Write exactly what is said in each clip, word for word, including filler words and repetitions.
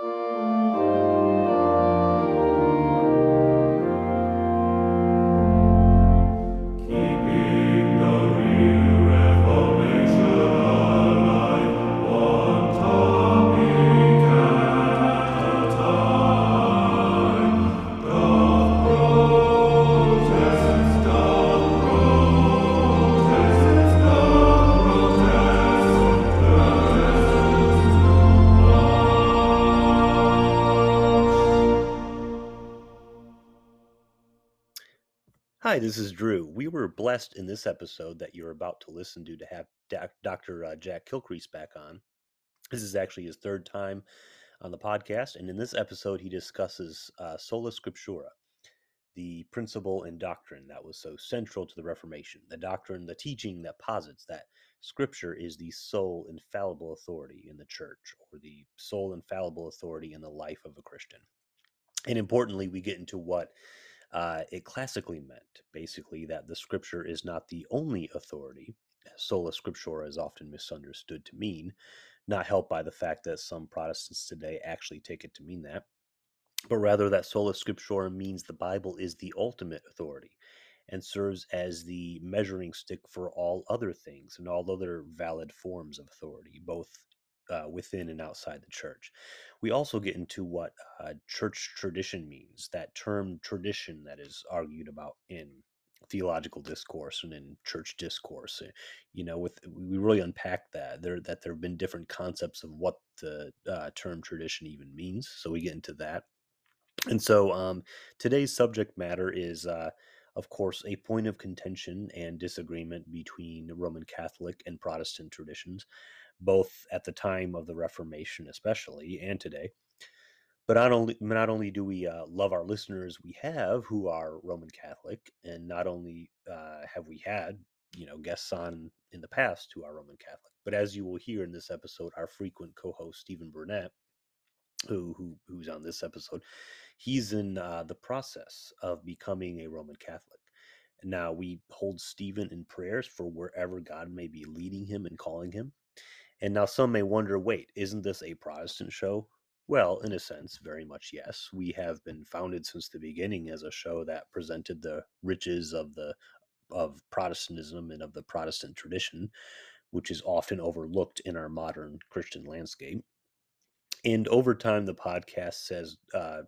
Keeping the real Reformation alive, one topic at a time. Doth protest, doth protest, doth protest, the Jesus Hi, this is Drew. We were blessed in this episode that you're about to listen to to have Doc- Doctor uh, Jack Kilcrease back on. This is actually his third time on the podcast, and in this episode, he discusses uh, sola scriptura, the principle and doctrine that was so central to the Reformation, the doctrine, the teaching that posits that Scripture is the sole infallible authority in the church, or the sole infallible authority in the life of a Christian. And importantly, we get into what uh, it classically meant, basically, that the Scripture is not the only authority. Sola Scriptura is often misunderstood to mean, not helped by the fact that some Protestants today actually take it to mean that, but rather that Sola Scriptura means the Bible is the ultimate authority and serves as the measuring stick for all other things and all other valid forms of authority, both uh, within and outside the church. We also get into what uh, church tradition means, that term tradition that is argued about in theological discourse and in church discourse. Uh, You know, with we really unpack that there that there have been different concepts of what the uh, term tradition even means. So we get into that. And so um, today's subject matter is, uh, of course, a point of contention and disagreement between Roman Catholic and Protestant traditions, both at the time of the Reformation, especially, and today. But not only not only do we uh, love our listeners we have who are Roman Catholic, and not only uh, have we had you know guests on in the past who are Roman Catholic, but as you will hear in this episode, our frequent co-host Stephen Burnett, who who who's on this episode, he's in uh, the process of becoming a Roman Catholic. Now we hold Stephen in prayers for wherever God may be leading him and calling him. And now some may wonder, wait, isn't this a Protestant show? Well, in a sense, very much yes. We have been founded since the beginning as a show that presented the riches of the of Protestantism and of the Protestant tradition, which is often overlooked in our modern Christian landscape. And over time, the podcast has uh,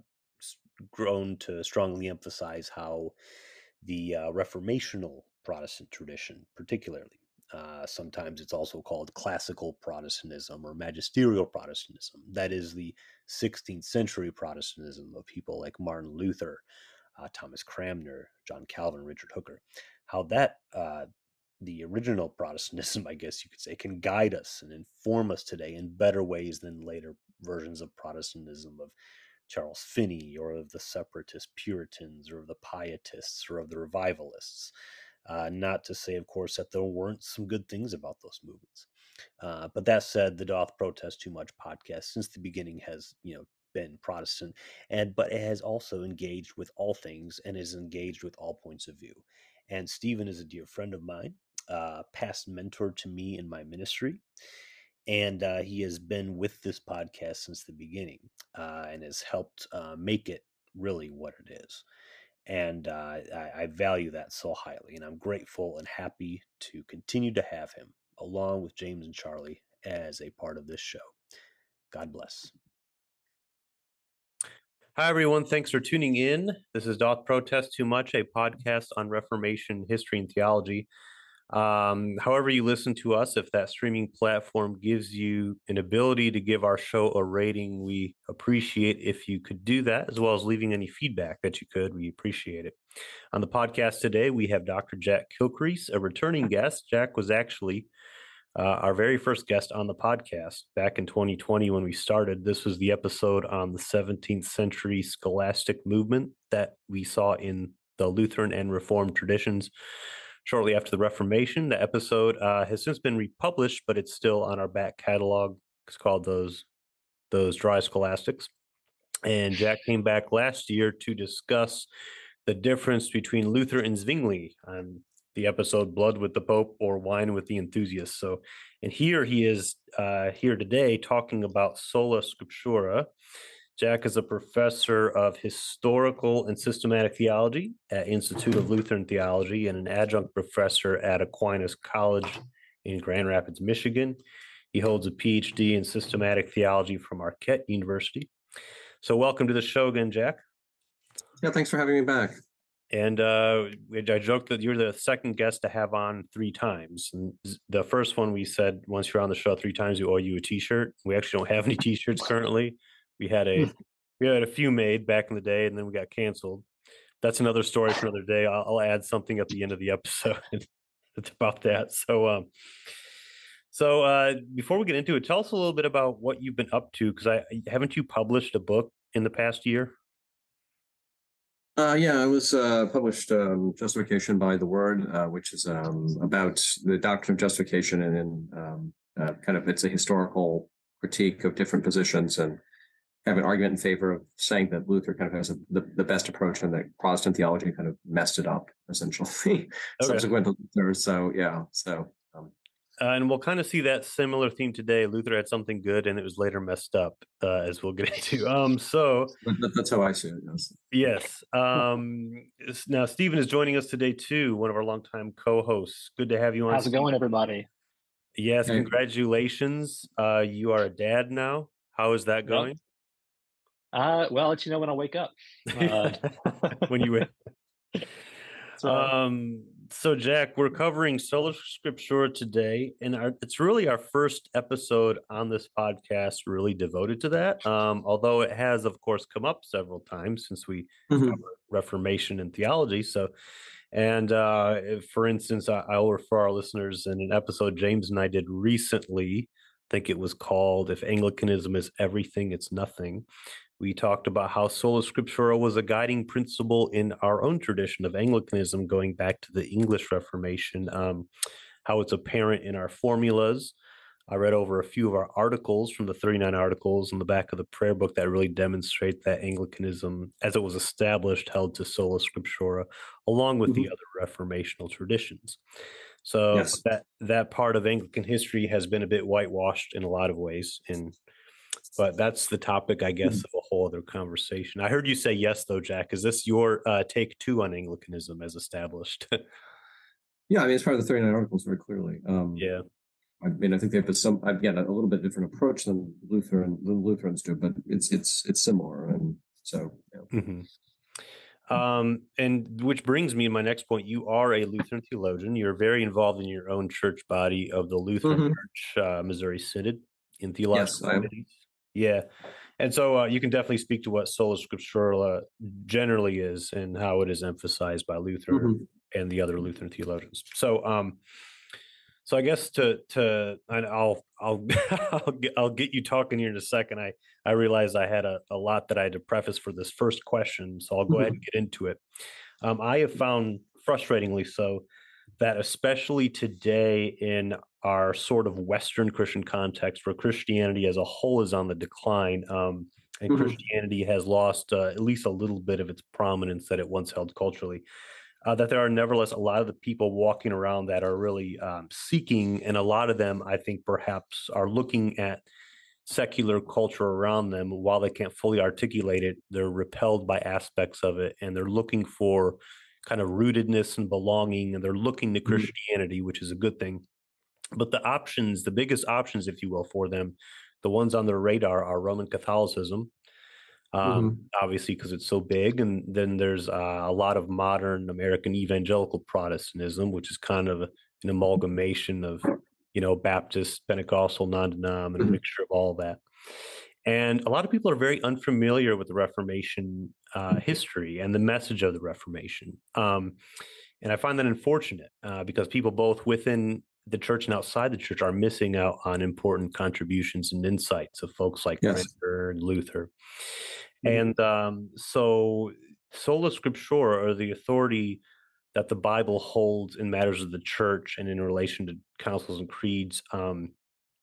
grown to strongly emphasize how the uh, Reformational Protestant tradition, particularly, uh, sometimes it's also called classical Protestantism or magisterial Protestantism. That is the sixteenth century Protestantism of people like Martin Luther, uh, Thomas Cranmer, John Calvin, Richard Hooker. How that uh, the original Protestantism, I guess you could say, can guide us and inform us today in better ways than later versions of Protestantism of Charles Finney or of the separatist Puritans or of the Pietists or of the revivalists. Uh, not to say, of course, that there weren't some good things about those movements. Uh, but that said, the Doth Protest Too Much podcast since the beginning has, you know, been Protestant, and but it has also engaged with all things and is engaged with all points of view. And Stephen is a dear friend of mine, uh, past mentor to me in my ministry, and uh, he has been with this podcast since the beginning uh, and has helped uh, make it really what it is. And uh, I, I value that so highly, and I'm grateful and happy to continue to have him, along with James and Charlie, as a part of this show. God bless. Hi, everyone. Thanks for tuning in. This is Doth Protest Too Much, a podcast on Reformation history and theology. Um, however you listen to us, if that streaming platform gives you an ability to give our show a rating, we appreciate if you could do that, as well as leaving any feedback that you could. We appreciate it. On the podcast today, we have Doctor Jack Kilcrease, a returning guest. Jack was actually uh, our very first guest on the podcast back in twenty twenty when we started. This was the episode on the seventeenth century scholastic movement that we saw in the Lutheran and Reformed traditions shortly after the Reformation. The episode uh, has since been republished, but it's still on our back catalog. It's called those those dry scholastics. And Jack came back last year to discuss the difference between Luther and Zwingli. I'm the episode Blood with the Pope or Wine with the Enthusiasts. So, and here he is uh, here today talking about Sola Scriptura. Jack is a professor of historical and systematic theology at Institute of Lutheran Theology and an adjunct professor at Aquinas College in Grand Rapids, Michigan. He holds a P H D in systematic theology from Marquette University. So welcome to the show again, Jack. Yeah, thanks for having me back. And uh, I joked that you're the second guest to have on three times. And the first one we said, once you're on the show three times, we owe you a T-shirt. We actually don't have any T-shirts currently. We had a we had a few made back in the day, and then we got canceled. That's another story for another day. I'll, I'll add something at the end of the episode. It's about that. So, um, so uh, before we get into it, tell us a little bit about what you've been up to, because I haven't you published a book in the past year? Uh, yeah, I was uh, published um, Justification by the Word, uh, which is um, about the doctrine of justification, and then um, uh, kind of it's a historical critique of different positions, and have an argument in favor of saying that Luther kind of has a, the, the best approach, and that Protestant theology kind of messed it up, essentially, okay. subsequent to Luther. So, yeah, so... Um, Uh, and we'll kind of see that similar theme today. Luther had something good, and it was later messed up, uh, as we'll get into. Um, so that's how I see it. Yes. Yes. Um, now Stephen is joining us today too, one of our longtime co-hosts. Good to have you on. How's it going, everybody? Yes, Hey. Congratulations. Uh, you are a dad now. How is that going? Uh, well, I'll let you know when I wake up. Uh, when you wake. so, Um, so Jack, we're covering Sola Scriptura today, and our, it's really our first episode on this podcast really devoted to that. Um, although it has, of course, come up several times since we Mhm. cover Reformation and theology. So, and uh, if, for instance, I, I'll refer our listeners in an episode James and I did recently. I think it was called "If Anglicanism is Everything, It's Nothing." We talked about how Sola Scriptura was a guiding principle in our own tradition of Anglicanism, going back to the English Reformation, um, how it's apparent in our formulas. I read over a few of our articles from the thirty-nine articles in the back of the prayer book that really demonstrate that Anglicanism, as it was established, held to Sola Scriptura, along with Mhm. the other Reformational traditions. So Yes. that that part of Anglican history has been a bit whitewashed in a lot of ways, and but that's the topic, I guess, Mhm. of a whole other conversation. I heard you say yes, though, Jack. Is this your uh, take two on Anglicanism as established? Yeah, I mean, it's part of the thirty-nine articles very clearly. Um, Yeah. I mean, I think they have some, again, a little bit different approach than Lutheran, than Lutherans do, but it's it's it's similar, and so. Yeah. hmm Um, and which brings me to my next point. You are a Lutheran theologian. You're very involved in your own church body of the Lutheran Mhm. Church uh, Missouri Synod in theological I am. committees. Yeah. And so uh, you can definitely speak to what Sola Scriptura generally is and how it is emphasized by Luther Mhm. and the other Lutheran theologians. So, um, so I guess to to and I'll I'll I'll get, I'll get you talking here in a second. I I realized I had a, a lot that I had to preface for this first question, so I'll go ahead and get into it. Um, I have found, frustratingly so, that especially today in our sort of Western Christian context, where Christianity as a whole is on the decline, um, and Mhm. Christianity has lost uh, at least a little bit of its prominence that it once held culturally, uh, that there are nevertheless a lot of the people walking around that are really um, seeking, and a lot of them, I think, perhaps are looking at secular culture around them. While they can't fully articulate it, they're repelled by aspects of it, and they're looking for kind of rootedness and belonging, and they're looking to Mhm. Christianity, which is a good thing. But the options, the biggest options, if you will, for them, the ones on their radar are Roman Catholicism, um, Mhm. obviously because it's so big, and then there's uh, a lot of modern American evangelical Protestantism, which is kind of an amalgamation of, you know, Baptist, Pentecostal, non-denom, and a Mhm. mixture of all that. And a lot of people are very unfamiliar with the Reformation uh, history and the message of the Reformation. Um, and I find that unfortunate uh, because people both within the church and outside the church are missing out on important contributions and insights of folks like Yes. Printer and Luther. Mhm. And um, so Sola Scriptura, or the authority that the Bible holds in matters of the church and in relation to councils and creeds, um,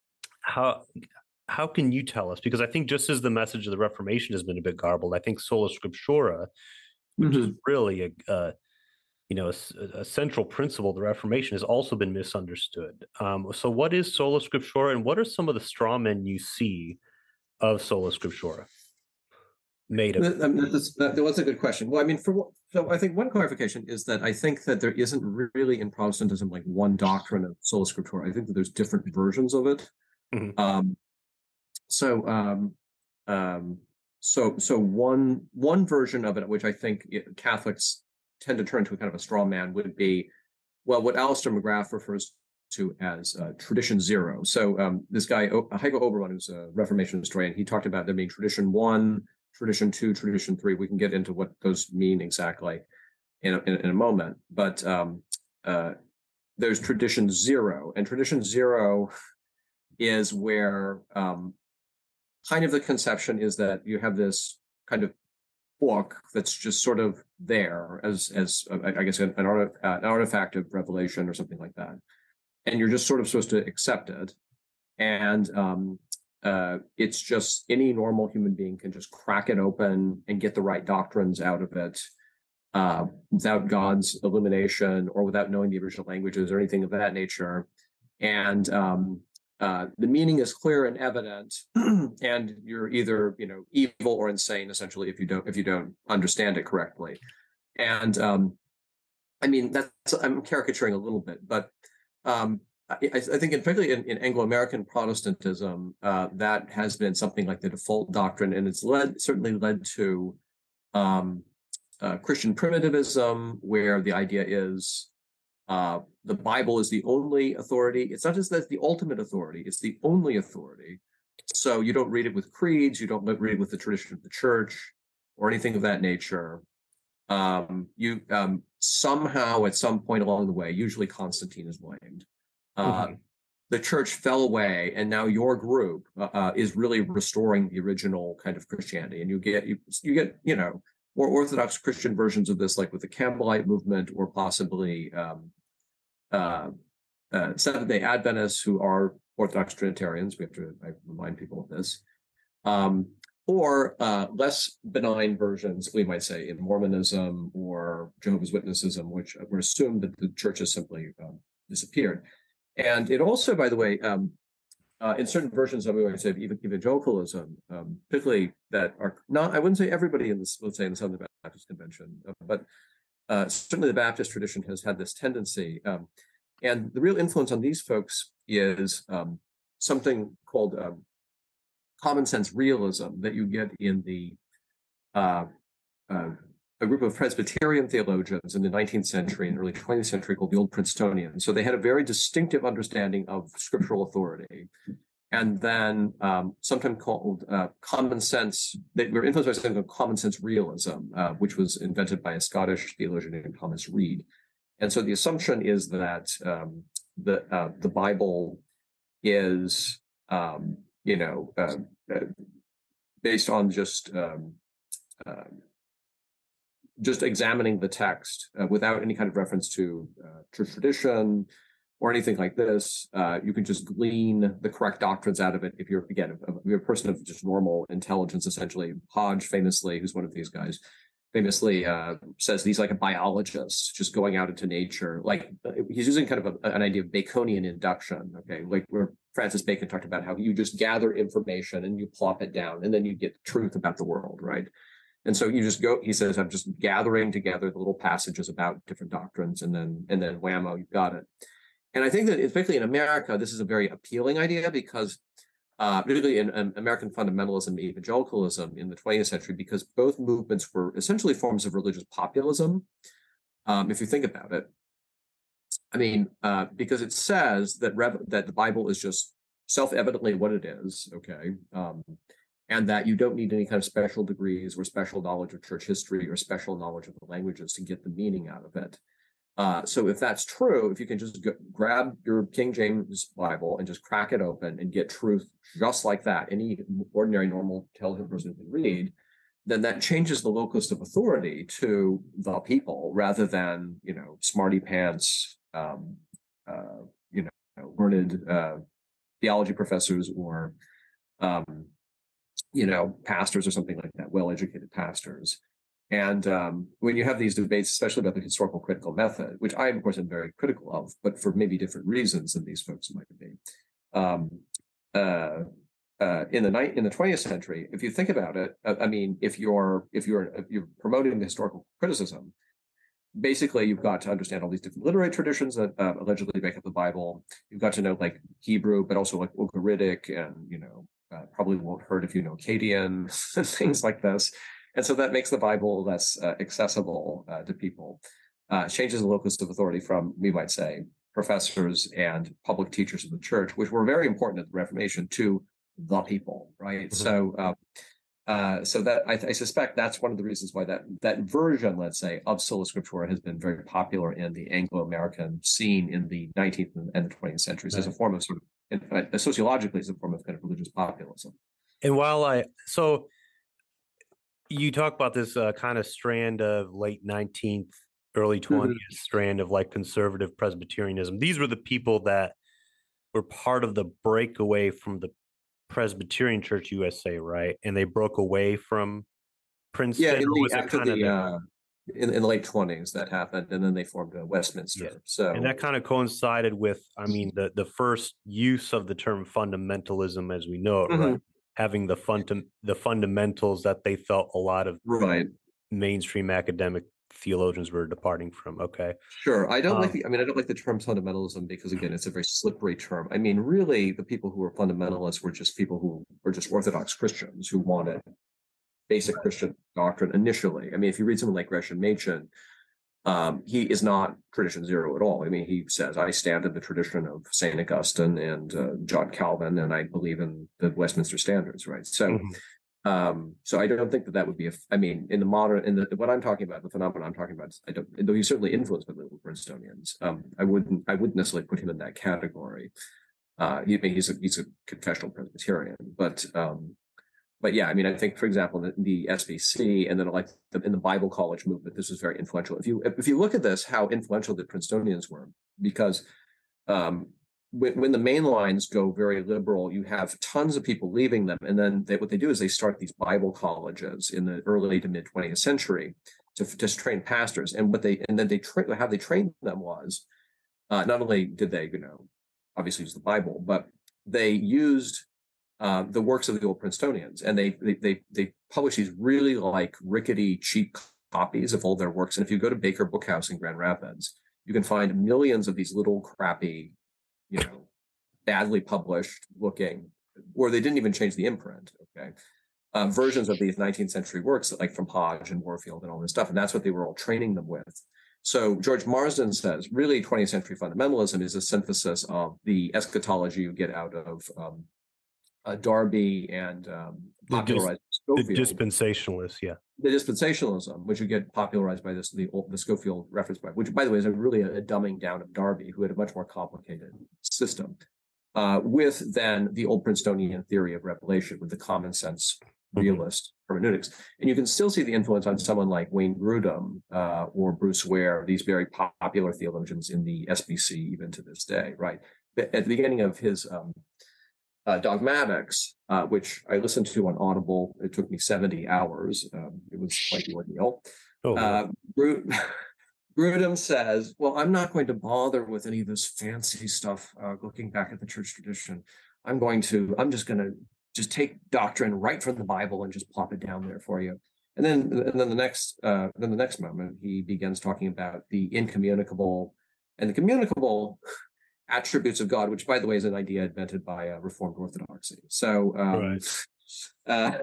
how how can you tell us? Because I think just as the message of the Reformation has been a bit garbled, I think Sola Scriptura, which is Mhm. really a, uh, you know, a, s- a central principle of the Reformation has also been misunderstood. Um, so what is sola scriptura, and what are some of the straw men you see of sola scriptura made of? That, I mean, that's, that, that was a good question. Well, I mean, for what, so I think one clarification is that I think that there isn't really in Protestantism like one doctrine of sola scriptura. I think that there's different versions of it. Mhm. Um, so, um, um, so, so one one version of it, which I think it, Catholics tend to turn to a kind of a straw man, would be, well, what Alistair McGrath refers to as uh, tradition zero. So um, this guy, o- Heiko Obermann, who's a Reformation historian, he talked about there being tradition one, tradition two, tradition three. We can get into what those mean exactly in a, in, in a moment. But um, uh, there's tradition zero, and tradition zero is where um, kind of the conception is that you have this kind of book that's just sort of there as as uh, I guess an, art, uh, an artifact of revelation or something like that, and you're just sort of supposed to accept it, and um, uh, it's just any normal human being can just crack it open and get the right doctrines out of it uh, without God's illumination or without knowing the original languages or anything of that nature, and um, uh, the meaning is clear and evident, and you're either you know evil or insane essentially if you don't if you don't understand it correctly. And um, I mean that's I'm caricaturing a little bit, but um, I, I think, in, particularly in, in Anglo-American Protestantism, uh, that has been something like the default doctrine, and it's led certainly led to um, uh, Christian primitivism, where the idea is uh, the Bible is the only authority. It's not just that it's the ultimate authority; it's the only authority. So you don't read it with creeds, you don't read it with the tradition of the church, or anything of that nature. Um, you um, somehow, at some point along the way, usually Constantine is blamed. Uh, Mhm. The church fell away, and now your group uh, uh, is really restoring the original kind of Christianity, and you get you, you get you know more Orthodox Christian versions of this, like with the Campbellite movement, or possibly um, uh, uh, Seventh Day Adventists who are Orthodox Trinitarians. We have to I remind people of this. Um, or uh, less benign versions, we might say, in Mormonism or Jehovah's Witnessism, which were assumed that the church has simply um, disappeared. And it also, by the way, um, uh, in certain versions of, we might say, even evangelicalism, um, particularly that are not, I wouldn't say everybody in this, let's say in the Southern Baptist Convention, uh, but uh, certainly the Baptist tradition has had this tendency. Um, and the real influence on these folks is um, something called um, common sense realism that you get in the uh, uh, a group of Presbyterian theologians in the nineteenth century and early twentieth century called the Old Princetonians. So they had a very distinctive understanding of scriptural authority. And then um, sometimes called uh, common sense, they were influenced by something called common sense realism, uh, which was invented by a Scottish theologian named Thomas Reid. And so the assumption is that um, the uh, the Bible is, um, you know, uh, uh, based on just um, uh, just examining the text uh, without any kind of reference to uh, church tradition or anything like this. Uh, you can just glean the correct doctrines out of it if you're, again, if you're a person of just normal intelligence, essentially. Hodge famously, who's one of these guys, famously uh, says he's like a biologist just going out into nature. Like he's using kind of a, an idea of Baconian induction, okay? Like where Francis Bacon talked about how you just gather information and you plop it down and then you get truth about the world, right? And so you just go, he says, I'm just gathering together the little passages about different doctrines, and then, and then whammo, you've got it. And I think that, especially in America, this is a very appealing idea because, uh, particularly in um, American fundamentalism and evangelicalism in the twentieth century, because both movements were essentially forms of religious populism. Um, if you think about it, I mean, uh, because it says that rev- that the Bible is just self-evidently what it is, okay, um, and that you don't need any kind of special degrees or special knowledge of church history or special knowledge of the languages to get the meaning out of it. Uh, so if that's true, if you can just go, grab your King James Bible and just crack it open and get truth just like that, any ordinary, normal, intelligent person can read, then that changes the locus of authority to the people rather than, you know, smarty pants, um, uh, you know, learned uh, theology professors or, um, you know, pastors or something like that, well-educated pastors. And um, when you have these debates, especially about the historical critical method, which I, of course, am very critical of, but for maybe different reasons than these folks might be, um, uh, uh, in the night in the twentieth century, if you think about it, uh, I mean, if you're if you're if you're promoting the historical criticism, basically you've got to understand all these different literary traditions that uh, allegedly make up the Bible. You've got to know like Hebrew, but also like Ugaritic, and you know, uh, probably won't hurt if you know Akkadian, things like this. And so that makes the Bible less uh, accessible uh, to people, uh, changes the locus of authority from, we might say, professors and public teachers of the church, which were very important at the Reformation, to the people, right? Mhm. So, uh, uh, so that I, I suspect that's one of the reasons why that that version, let's say, of sola scriptura has been very popular in the Anglo-American scene in the nineteenth and the twentieth centuries as a Right. form of sort of, uh, sociologically, as a form of kind of religious populism. And while I, so you talk about this uh, kind of strand of late nineteenth, early twentieth strand of like conservative Presbyterianism. These were the people that were part of the breakaway from the Presbyterian Church U S A, right? And they broke away from Princeton, Yeah, in or the was it after kind of the the, uh, in, in the late twenties that happened, and then they formed a Westminster. Yeah. So and that kind of coincided with, I mean, the the first use of the term fundamentalism as we know it, right? Mhm. Having the fundam the fundamentals that they felt a lot of right, mainstream academic theologians were departing from. Okay. sure. I don't like Um, the. I mean, I don't like the term fundamentalism because again, it's a very slippery term. I mean, really, the people who were fundamentalists were just people who were just Orthodox Christians who wanted basic Christian doctrine initially. I mean, if you read someone like Gresham Machen, um, he is not tradition zero at all. I mean, he says, I stand in the tradition of Saint Augustine and uh, John Calvin, and I believe in the Westminster Standards, right? So, mhm. um, so I don't think that that would be a, I mean, in the modern, in the, what I'm talking about, the phenomenon I'm talking about, I don't, though he's certainly influenced by the Princetonians, um, I wouldn't, I wouldn't necessarily put him in that category. Uh, he, he's a, he's a confessional Presbyterian, but, um, but yeah, I mean, I think, for example, the, the S B C and then like the, in the Bible college movement, this was very influential. If you if you look at this, how influential the Princetonians were, because um, when, when the main lines go very liberal, you have tons of people leaving them, and then they, what they do is they start these Bible colleges in the early to mid twentieth century to just train pastors, and what they and then they tra- how they trained them was uh, not only did they you know obviously use the Bible, but they used uh, the works of the old Princetonians, and they they they they publish these really like rickety, cheap copies of all their works. And if you go to Baker Bookhouse in Grand Rapids, you can find millions of these little crappy, you know, badly published looking, or they didn't even change the imprint. Okay, uh, versions of these nineteenth century works, like from Hodge and Warfield and all this stuff, and that's what they were all training them with. So George Marsden says, really, twentieth century fundamentalism is a synthesis of the eschatology you get out of um, uh, Darby and um, The dis- popularized The Scofield, dispensationalists, yeah. the dispensationalism, which you get popularized by this the the Scofield reference Bible, which, by the way, is a really a, a dumbing down of Darby, who had a much more complicated system, uh, with then the old Princetonian theory of revelation, with the common sense realist hermeneutics. And you can still see the influence on someone like Wayne Grudem uh, or Bruce Ware, these very popular theologians in the S B C even to this day, right? At the beginning of his um, uh, Dogmatics, uh, which I listened to on Audible, it took me seventy hours. Um, it was quite the ordeal. Oh, Uh, Gru- Grudem says, well, I'm not going to bother with any of this fancy stuff, uh, looking back at the church tradition. I'm going to, I'm just going to just take doctrine right from the Bible and just plop it down there for you. And then, and then the next, uh, then the next moment, he begins talking about the incommunicable and the communicable attributes of God, which, by the way, is an idea invented by uh, Reformed Orthodoxy. So, um, Right. uh,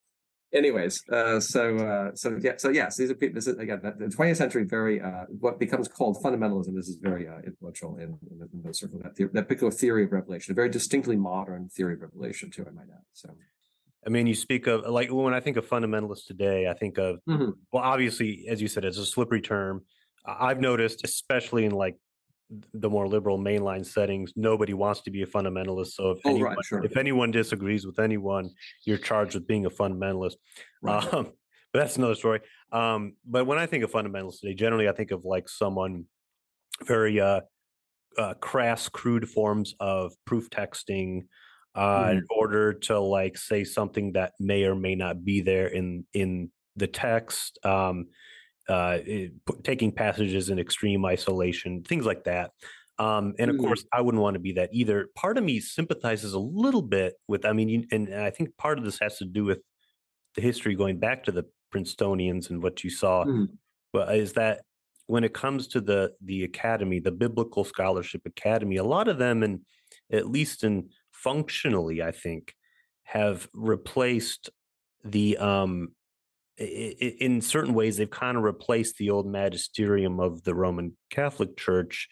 anyways, uh, so uh, so yeah, so yes, these are people. This is again the twentieth century. Very uh, what becomes called fundamentalism. This is very uh, influential in, in, the, in the circle that theory, that particular theory of revelation, a very distinctly modern theory of revelation, too. I might add. So, I mean, you speak of, like, when I think of fundamentalists today, I think of, Mhm. well, obviously, as you said, it's a slippery term. I- I've noticed, especially in like the more liberal mainline settings, nobody wants to be a fundamentalist. So if Oh, anyone, right, sure. if anyone disagrees with anyone, you're charged with being a fundamentalist. Right. Um, but that's another story. Um, but when I think of fundamentalists today, generally I think of like someone very uh, uh, crass, crude forms of proof texting uh, Mhm. in order to like say something that may or may not be there in in the text, um, uh, it, taking passages in extreme isolation, things like that. Um, and of Mm. course, I wouldn't want to be that either. Part of me sympathizes a little bit with, I mean, you, and I think part of this has to do with the history going back to the Princetonians and what you saw, Mm. but is that when it comes to the the academy, the Biblical Scholarship Academy, a lot of them, and at least in functionally, I think, have replaced the um i- i- in certain ways they've kind of replaced the old magisterium of the Roman Catholic Church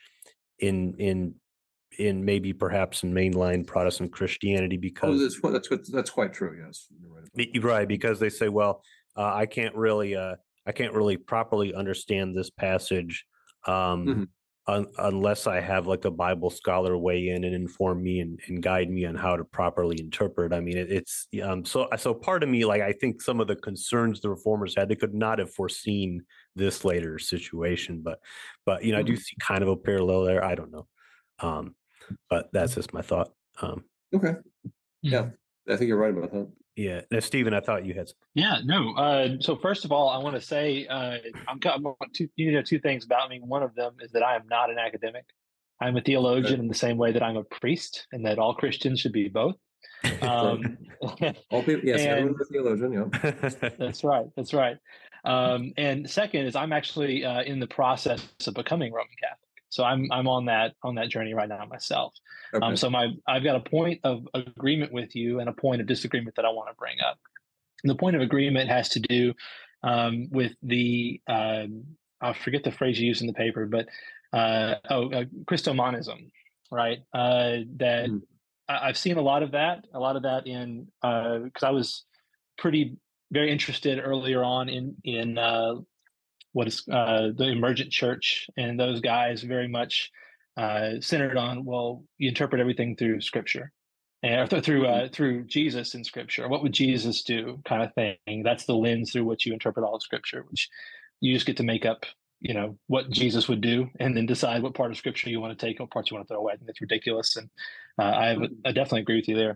in in in maybe perhaps in mainline Protestant Christianity Oh, because that's quite- that's quite- that's quite true. Yes, you're right. about Be- right, because they say, well, uh, I can't really, uh, I can't really properly understand this passage um, Mhm. un- unless I have like a Bible scholar weigh in and inform me and, and guide me on how to properly interpret. I mean, it, it's um, so. So part of me, like, I think some of the concerns the reformers had, they could not have foreseen this later situation. But, but you know, I do Mhm. see kind of a parallel there. I don't know, um, but that's just my thought. Um, Okay. Yeah, Mhm. I think you're right about that. yeah, now, Stephen, I thought you had. Some- Yeah, no. Uh, so first of all, I want to say uh, I'm, co- I'm two, you know two things about me. One of them is that I am not an academic. I'm a theologian in the same way that I'm a priest, and that all Christians should be both. Um, All people, yes, everyone's and a theologian. Yeah. that's right. That's right. Um, and second is I'm actually uh, in the process of becoming Roman Catholic. So I'm I'm on that on that journey right now myself. Okay. Um, so my I've got a point of agreement with you and a point of disagreement that I want to bring up. And the point of agreement has to do um, with the um, I forget the phrase you used in the paper, but uh, oh, uh, Christomonism, right? Uh, that Mhm. I, I've seen a lot of that, a lot of that in because uh, I was pretty very interested earlier on in in uh, what is uh, the emergent church, and those guys very much uh, centered on, well, you interpret everything through Scripture, and or th- through uh, through Jesus in Scripture. What would Jesus do, kind of thing? That's the lens through which you interpret all of Scripture. Which you just get to make up, you know, what Jesus would do, and then decide what part of Scripture you want to take, and what parts you want to throw away. I think that's ridiculous, and uh, I, have, I definitely agree with you there.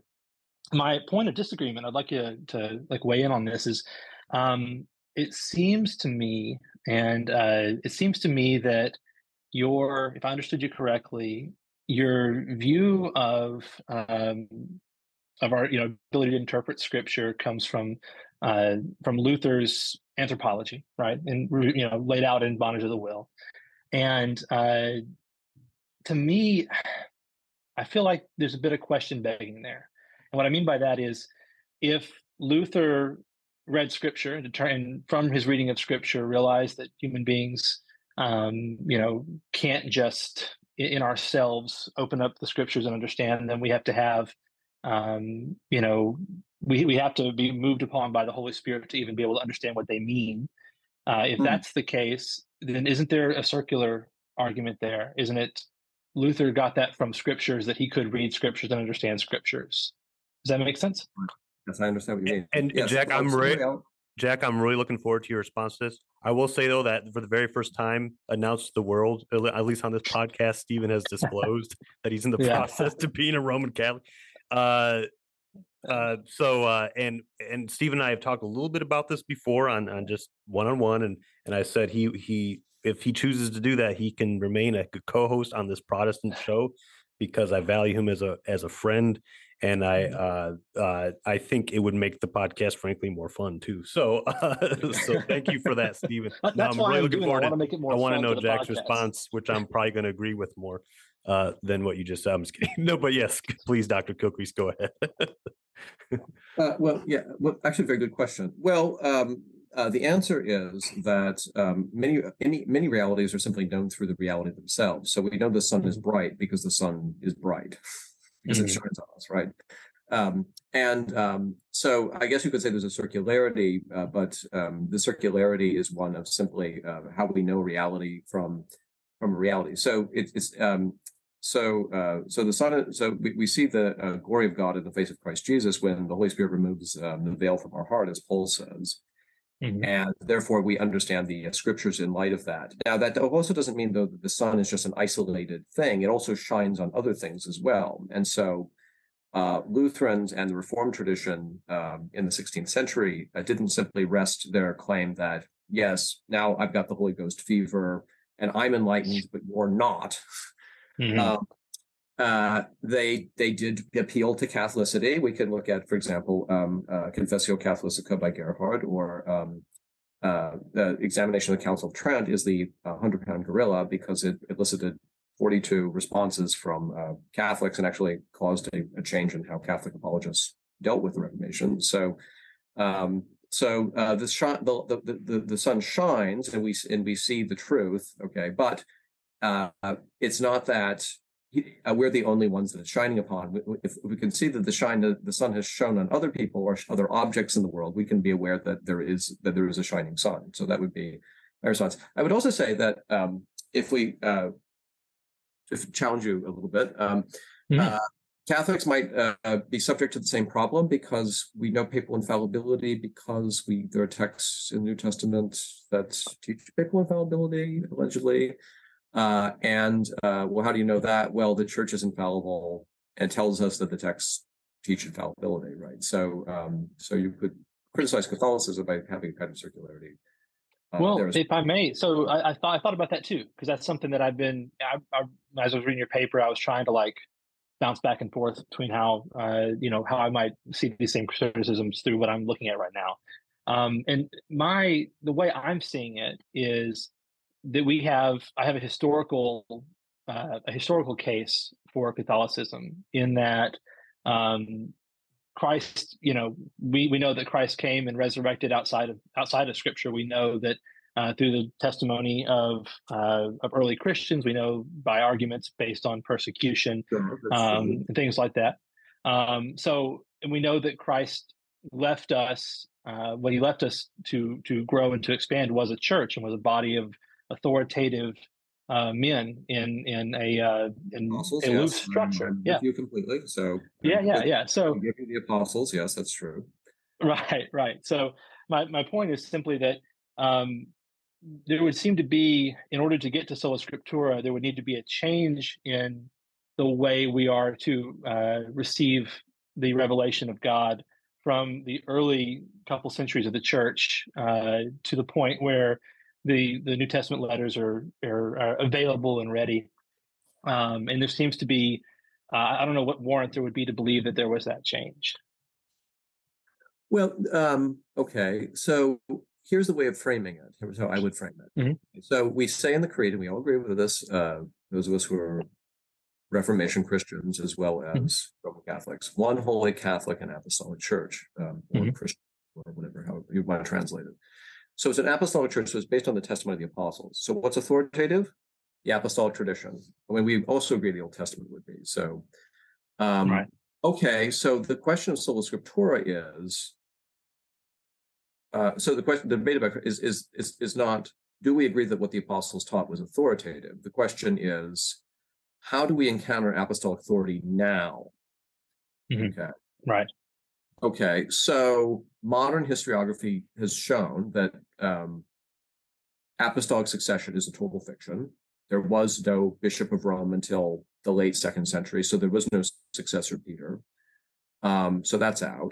My point of disagreement, I'd like you to like weigh in on this, is um, it seems to me, and uh, it seems to me that your, if I understood you correctly, your view of um, of our, you know, ability to interpret Scripture comes from uh, from Luther's anthropology, right, and you know, laid out in Bondage of the Will. And uh, to me, I feel like there's a bit of question begging there. And what I mean by that is, if Luther read Scripture and, and from his reading of Scripture realized that human beings, um, you know, can't just in ourselves open up the Scriptures and understand them, we have to have, um, you know, we we have to be moved upon by the Holy Spirit to even be able to understand what they mean. Uh, if Mhm. that's the case, then isn't there a circular argument there? Isn't it Luther got that from Scriptures, that he could read Scriptures and understand Scriptures? Does that make sense? Yes, I understand what you mean. And, and Yes, Jack, well, I'm some re- real- Jack, I'm really looking forward to your response to this. I will say though that for the very first time, announced to the world, at least on this podcast, Stephen has disclosed that he's in the Yeah. process to being a Roman Catholic. Uh, uh, so uh, and and Stephen and I have talked a little bit about this before on on just one on one, and and I said he he if he chooses to do that, he can remain a co-host on this Protestant show because I value him as a as a friend. And I uh, uh, I think it would make the podcast, frankly, more fun too. So, uh, so thank you for that, Stephen. That- No, That's I'm why really I'm looking doing it. I forward want to to. make it more I want to fun know for the Jack's podcast. response, which I'm probably going to agree with more uh, than what you just said. I'm just kidding. No, but yes, please, Doctor Kilcrease, go ahead. Uh, well, yeah, well, actually, very good question. Well, um, uh, the answer is that um, many, many, many realities are simply known through the reality themselves. So we know the sun is bright because the sun is bright, because it Mhm. shines on us, right? Um, and um, so I guess you could say there's a circularity, uh, but um, the circularity is one of simply uh, how we know reality from from reality. So it, it's um, so uh, so the sun. So we, we see the uh, glory of God in the face of Christ Jesus when the Holy Spirit removes um, the veil from our heart, as Paul says. Mhm. And therefore, we understand the uh, scriptures in light of that. Now, that also doesn't mean, though, that the sun is just an isolated thing. It also shines on other things as well. And so, uh, Lutherans and the Reformed tradition um, in the sixteenth century uh, didn't simply rest their claim that, yes, now I've got the Holy Ghost fever and I'm enlightened, but you're not. Mhm. Um, uh, they they did appeal to Catholicity. We can look at, for example, um, uh, Confessio Catholica by Gerhard, or um, uh, the examination of the Council of Trent is the uh, hundred-pound gorilla, because it elicited forty-two responses from uh, Catholics and actually caused a, a change in how Catholic apologists dealt with the Reformation. So, um, so uh, the, sh- the, the the the sun shines, and we and we see the truth. Okay, but uh, it's not that uh, we're the only ones that it's shining upon. We, if we can see that the shine the, the sun has shone on other people or other objects in the world, we can be aware that there is that there is a shining sun. So that would be my response. I would also say that um, if we uh, if challenge you a little bit, um, Mhm. uh, Catholics might uh, be subject to the same problem, because we know papal infallibility, because we there are texts in the New Testament that teach papal infallibility, allegedly. Uh, and uh, well, how do you know that? Well, the Church is infallible and tells us that the texts teach infallibility, right? So, um, so you could criticize Catholicism by having kind of circularity. Uh, Well, there's if I may, so I, I thought I thought about that too, because that's something that I've been. I, I, as I was reading your paper, I was trying to like bounce back and forth between how uh, you know how I might see these same criticisms through what I'm looking at right now. Um, and my the way I'm seeing it is that we have I have a historical uh, a historical case for Catholicism, in that um, Christ, you know, we, we know that Christ came and resurrected outside of outside of Scripture. We know that uh, through the testimony of uh, of early Christians. We know by arguments based on persecution, um, and things like that. Um, so, and we know that Christ left us. Uh, what he left us to to grow and to expand was a church, and was a body of authoritative uh, men in in a uh, in apostles, a yes, loose structure. I'm Yeah, with you completely. So yeah, yeah, but yeah. So you give me the apostles, yes, that's true. right, right. So my my point is simply that um, there would seem to be, in order to get to sola scriptura, there would need to be a change in the way we are to uh, receive the revelation of God from the early couple centuries of the church uh, to the point where the the New Testament letters are are, are available and ready. Um, and there seems to be, uh, I don't know what warrant there would be to believe that there was that change. Well, um, okay. So here's the way of framing it. Here's how I would frame it. Mhm. So we say in the Creed, and we all agree with this, uh, those of us who are Reformation Christians as well as Mhm. Roman Catholics, one holy Catholic and apostolic church, um, or Mhm. Christian, or whatever, however you want to translate it. So it's an apostolic church, so it's based on the testimony of the apostles. So what's authoritative? The apostolic tradition. I mean, we also agree the Old Testament would be. So, um, Right. okay, so the question of sola scriptura is, uh, so the question, the debate about is, is is is not, do we agree that what the apostles taught was authoritative? The question is, how do we encounter apostolic authority now? Mhm. Okay. Right. Okay. So modern historiography has shown that um, apostolic succession is a total fiction. There was no Bishop of Rome until the late second century, so there was no successor Peter. Um, so that's out.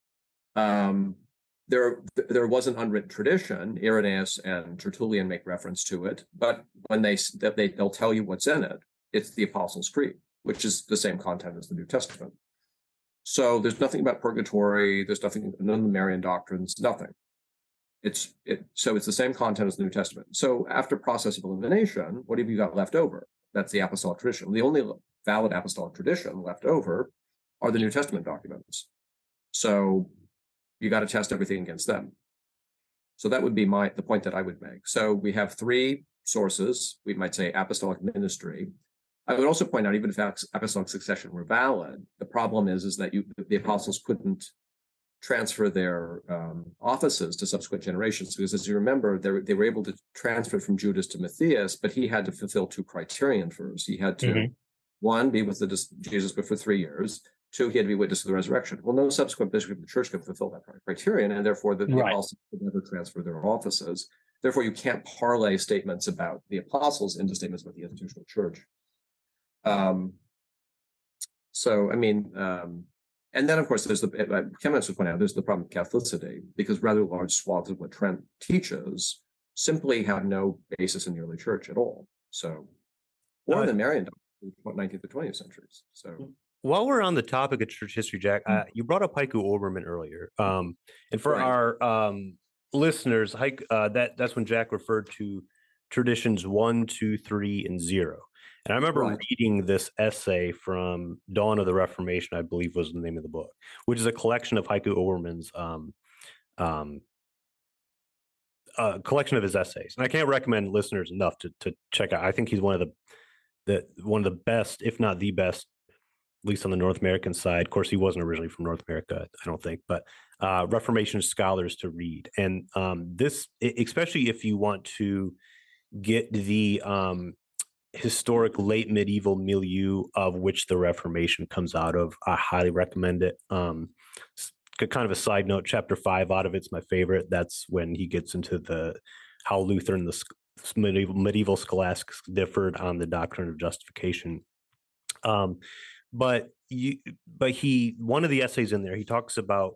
Um, there, there was an unwritten tradition. Irenaeus and Tertullian make reference to it, but when they they they'll tell you what's in it, it's the Apostles' Creed, which is the same content as the New Testament. So there's nothing about purgatory. There's nothing, none of the Marian doctrines, nothing. It's it. So it's the same content as the New Testament. So after process of elimination, what have you got left over? That's the apostolic tradition. The only valid apostolic tradition left over are the New Testament documents. So you got to test everything against them. So that would be my the point that I would make. So we have three sources. We might say apostolic ministry. I would also point out, even if apostolic succession were valid, the problem is is that you the apostles couldn't transfer their um, offices to subsequent generations, because, as you remember, they, they were able to transfer from Judas to Matthias, but he had to fulfill two criterion first. He had to, mm-hmm. one, be with the, Jesus for three years. Two, he had to be witness of the resurrection. Well, no subsequent bishop of the church can fulfill that criterion, and therefore the, the right. apostles could never transfer their offices. Therefore, you can't parlay statements about the apostles into statements about the institutional church. Um, so, I mean, um, And then, of course, there's the, uh, Ken also point out, there's the problem of Catholicity, because rather large swaths of what Trent teaches simply have no basis in the early church at all. So, or Uh, the Marian in the nineteenth or twentieth centuries. So, While we're on the topic of church history, Jack, uh, you brought up Heiko Oberman earlier, um, and for Right. our um, listeners, Heik, uh, that that's when Jack referred to traditions one, two, three, and zero. And I remember Right. reading this essay from Dawn of the Reformation, I believe was the name of the book, which is a collection of Heiko Oberman's um, um, uh, collection of his essays. And I can't recommend listeners enough to to check out. I think he's one of the the one of the best, if not the best, at least on the North American side. Of course, he wasn't originally from North America, I don't think, but uh, Reformation scholars to read. And um, this, especially if you want to get the um, historic late medieval milieu of which the Reformation comes out of, I highly recommend it. Um, kind of a side note, chapter five out of it's my favorite. That's when he gets into the how Luther and the medieval, medieval scholastics differed on the doctrine of justification. Um, but you, but he, one of the essays in there, he talks about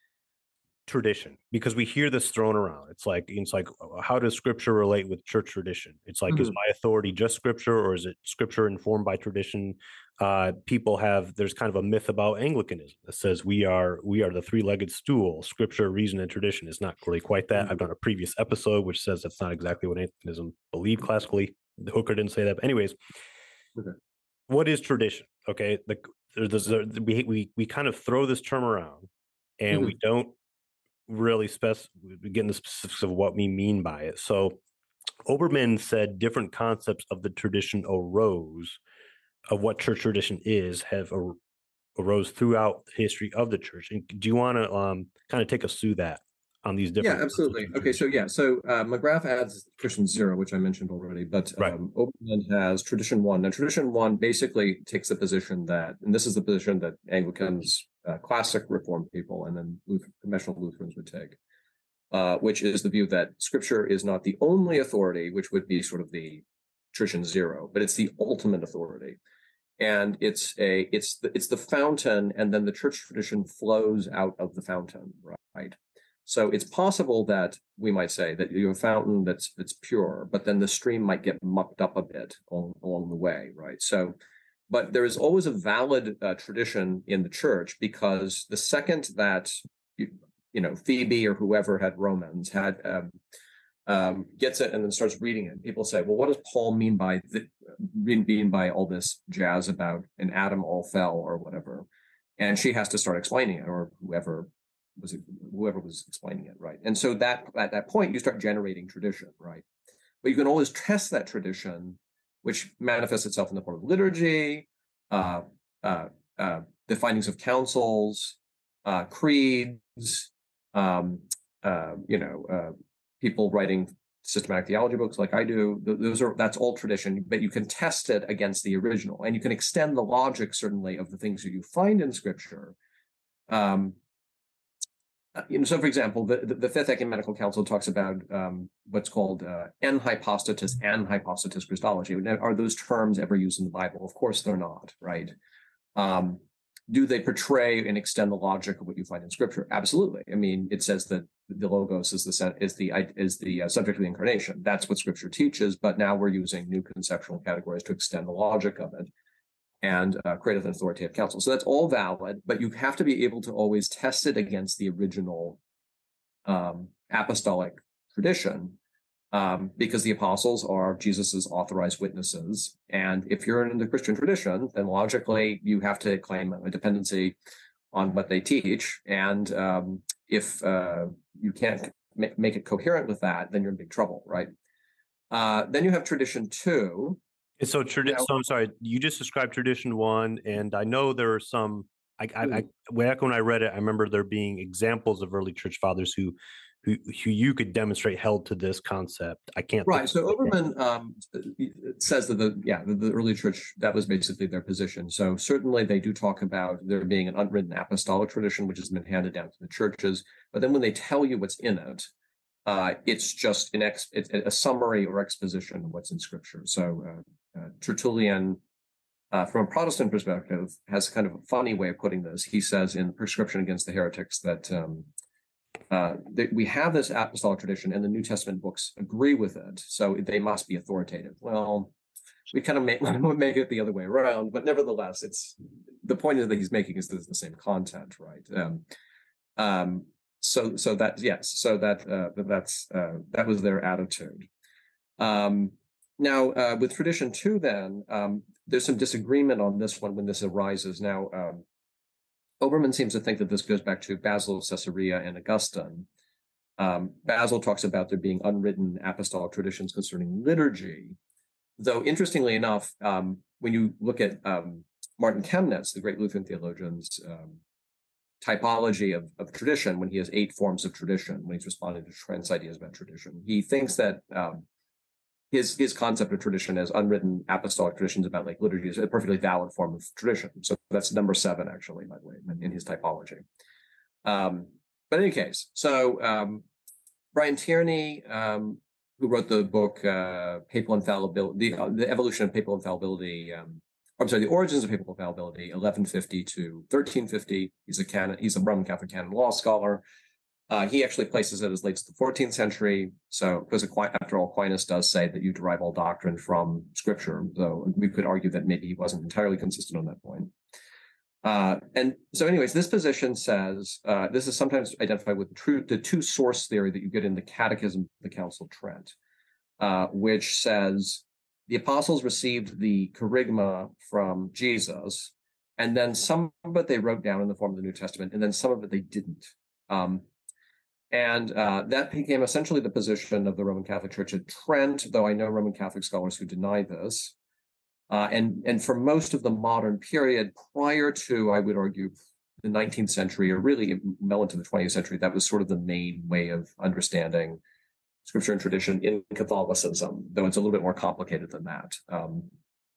tradition, because we hear this thrown around. It's like, it's like, how does scripture relate with church tradition? It's like, mm-hmm. is my authority just scripture, or is it scripture informed by tradition? Uh, people have, there's kind of a myth about Anglicanism that says we are, we are the three-legged stool, scripture, reason, and tradition. It's not really quite that. Mm-hmm. I've done a previous episode which says that's not exactly what Anglicanism believed classically. Hooker didn't say that. But anyways, okay. What is tradition? Okay. The, there's, there's, we, we, we kind of throw this term around, and mm-hmm. we don't really spec we get into specifics of what we mean by it. So Oberman said different concepts of the tradition arose, of what church tradition is, have ar- arose throughout the history of the church. And do you want to um, kind of take us through that on these different? Yeah, absolutely. Okay, so yeah, so uh, McGrath adds tradition zero, which I mentioned already, but right. um, Oberman has tradition one. Now, tradition one basically takes the position that, and this is the position that Anglicans, uh, classic Reformed people, and then Lutheran, conventional Lutherans would take, uh, which is the view that Scripture is not the only authority, which would be sort of the tradition zero, but it's the ultimate authority, and it's a it's the, it's the fountain, and then the church tradition flows out of the fountain, right? So it's possible that we might say that you have a fountain that's that's pure, but then the stream might get mucked up a bit along, along the way, right? So, but there is always a valid uh, tradition in the church, because the second that you, you know Phoebe or whoever had Romans had um, um, gets it and then starts reading it, people say, well, what does Paul mean by the, mean by all this jazz about in Adam all fell or whatever? And she has to start explaining it, or whoever. was it, whoever was explaining it, right? And so that at that point, you start generating tradition, right? But you can always test that tradition, which manifests itself in the form of liturgy, uh, uh, uh, the findings of councils, uh, creeds, um, uh, you know, uh, people writing systematic theology books like I do. Those are that's all tradition, but you can test it against the original, and you can extend the logic certainly of the things that you find in Scripture. Um, Uh, you know, so for example, the, the, the Fifth Ecumenical Council talks about um, what's called uh, anhypostatus and hypostatus Christology. Are those terms ever used in the Bible? Of course they're not, right? Um, do they portray and extend the logic of what you find in Scripture? Absolutely. I mean, it says that the Logos is the is the is the uh, subject of the incarnation. That's what Scripture teaches. But now we're using new conceptual categories to extend the logic of it and uh, create an authoritative council. So that's all valid, but you have to be able to always test it against the original um, apostolic tradition, um, because the apostles are Jesus's authorized witnesses. And if you're in the Christian tradition, then logically you have to claim a dependency on what they teach. And um, if uh, you can't ma- make it coherent with that, then you're in big trouble, right? Uh, then you have tradition two. So, tradi- so I'm sorry, you just described tradition one, and I know there are some, I, I, I, back when I read it, I remember there being examples of early church fathers who, who, who you could demonstrate held to this concept. I can't. Right. So Oberman um, says that the, yeah, the, the early church, that was basically their position. So certainly they do talk about there being an unwritten apostolic tradition, which has been handed down to the churches. But then when they tell you what's in it, Uh, it's just an ex, it's a summary or exposition of what's in Scripture. So uh, uh, Tertullian uh, from a Protestant perspective, has kind of a funny way of putting this. He says in Prescription Against the Heretics that, um, uh, that we have this apostolic tradition and the New Testament books agree with it, so they must be authoritative. Well, we kind of make, make it the other way around, but nevertheless, it's the point that he's making is that it's the same content, right? Um, um, so, so that yes, so that uh, that's uh, that was their attitude. Um, now, uh, with tradition two, then um, there's some disagreement on this one when this arises. Now, um, Obermann seems to think that this goes back to Basil of Caesarea and Augustine. Um, Basil talks about there being unwritten apostolic traditions concerning liturgy. Though, interestingly enough, um, when you look at um, Martin Chemnitz, the great Lutheran theologian's um, typology of, of tradition, when he has eight forms of tradition, when he's responding to Trent's ideas about tradition, he thinks that um, his his concept of tradition as unwritten apostolic traditions about like liturgy is a perfectly valid form of tradition. So that's number seven, actually, by the way, in, in his typology. Um, but in any case, so um, Brian Tierney, um, who wrote the book uh, Papal Infallibility, the, uh, the Evolution of Papal Infallibility, um, I'm sorry, The Origins of Papal Infallibility, eleven fifty to thirteen fifty. He's a canon, he's a Roman Catholic canon law scholar. Uh, he actually places it as late as the fourteenth century. So, because after all, Aquinas does say that you derive all doctrine from Scripture, though we could argue that maybe he wasn't entirely consistent on that point. Uh, and so, anyways, this position says uh, this is sometimes identified with the, true, the two source theory that you get in the Catechism of the Council of Trent, uh, which says the apostles received the kerygma from Jesus, and then some of it they wrote down in the form of the New Testament, and then some of it they didn't. Um, And uh, that became essentially the position of the Roman Catholic Church at Trent, though I know Roman Catholic scholars who deny this. Uh, and, and for most of the modern period prior to, I would argue, the nineteenth century, or really well into the twentieth century, that was sort of the main way of understanding Scripture and tradition in Catholicism, though it's a little bit more complicated than that. Um,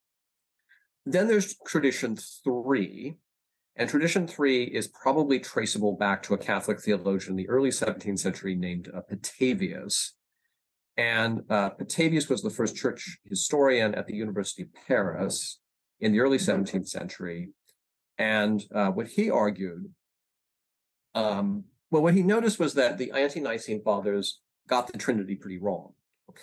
then there's tradition three. And tradition three is probably traceable back to a Catholic theologian in the early seventeenth century named uh, Petavius. And uh, Petavius was the first church historian at the University of Paris in the early seventeenth century. And uh, what he argued, um, well, what he noticed was that the ante-Nicene fathers got the Trinity pretty wrong.